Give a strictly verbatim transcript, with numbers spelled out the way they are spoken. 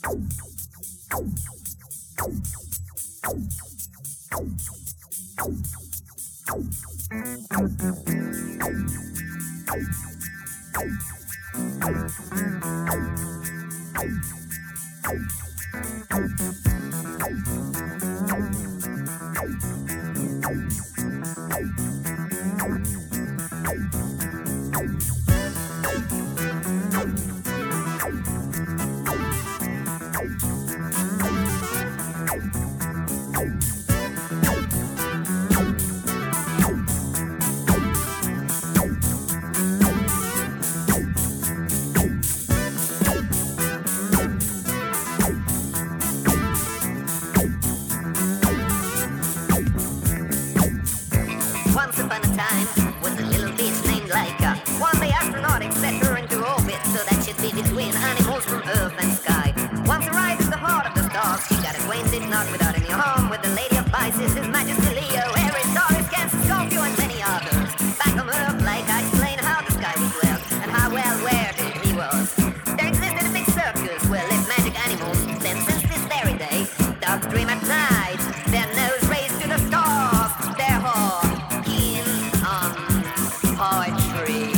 Once upon a time was a little bitch named Laika. One day astronautics set her into orbit so that she'd be between animals from Earth and sky. Once arrived at the heart of the stars, she got acquainted, not without any harm, with the Lady of Pisces, His Majesty Leo, Aries, Taurus, Cancer, Scorpio, and many others. Back on Earth, Laika explained how the sky was well and how well aware he was. There existed a big circus where lived magic animals. Then since this very day, dogs dream at night, their nose raised to the stars, their heart on poetry.